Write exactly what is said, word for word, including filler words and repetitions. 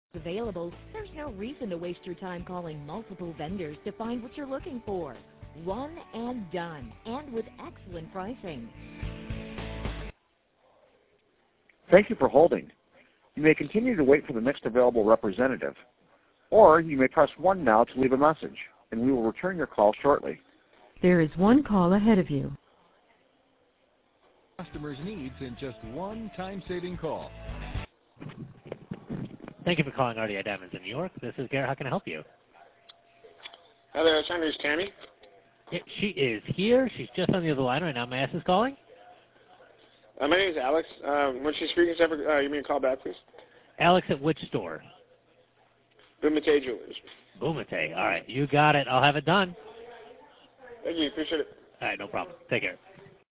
Available, there's no reason to waste your time calling multiple vendors to find what you're looking for. One and done, and with excellent pricing. Thank you for holding. You may continue to wait for the next available representative, or you may press one now to leave a message, and we will return your call shortly. There is one call ahead of you. Customers' needs in just one time-saving call. Thank you for calling R D I Diamonds in New York. This is Garrett. How can I help you? Hi there, I was trying to reach Tammy. Yeah, she is here. She's just on the other line right now. May I ask who's calling? Uh, my name is Alex. Um, when she's free, can you have her, uh, give me a call back, please? Alex at which store? Bumate Jewelers. Bumate. All right, you got it. I'll have it done. Thank you, appreciate it. All right, no problem. Take care.